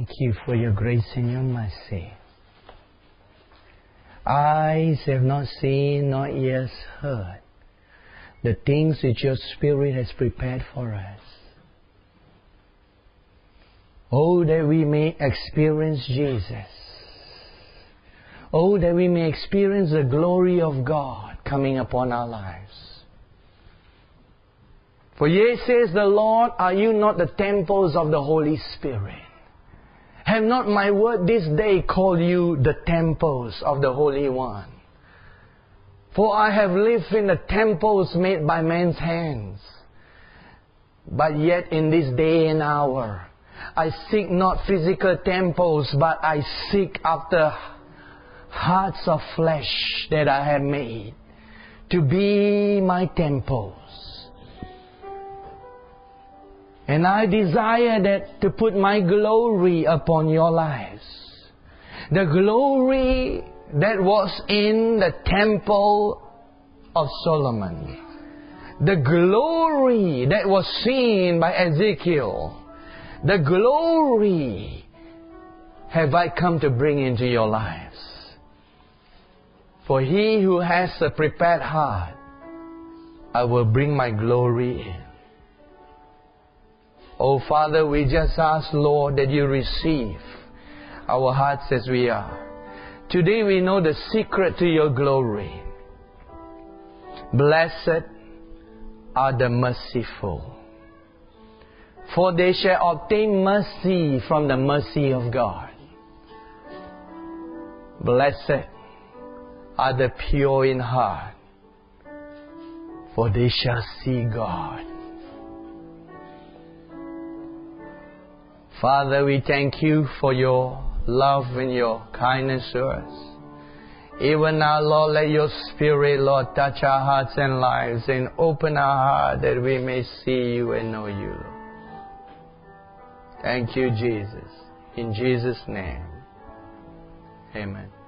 Thank you for your grace and your mercy. Eyes have not seen, nor ears heard the things which your Spirit has prepared for us. Oh, that we may experience Jesus. Oh, that we may experience the glory of God coming upon our lives. For yea, says the Lord, are you not the temples of the Holy Spirit? Have not my word this day called you the temples of the Holy One? For I have lived in the temples made by men's hands. But yet in this day and hour, I seek not physical temples, but I seek after hearts of flesh that I have made to be my temples. And I desire that to put my glory upon your lives. The glory that was in the temple of Solomon. The glory that was seen by Ezekiel. The glory have I come to bring into your lives. For he who has a prepared heart, I will bring my glory in. Oh Father, we just ask, Lord, that you receive our hearts as we are. Today we know the secret to your glory. Blessed are the merciful, for they shall obtain mercy from the mercy of God. Blessed are the pure in heart, for they shall see God. Father, we thank you for your love and your kindness to us. Even now, Lord, let your Spirit, Lord, touch our hearts and lives and open our heart that we may see you and know you. Thank you, Jesus. In Jesus' name, amen.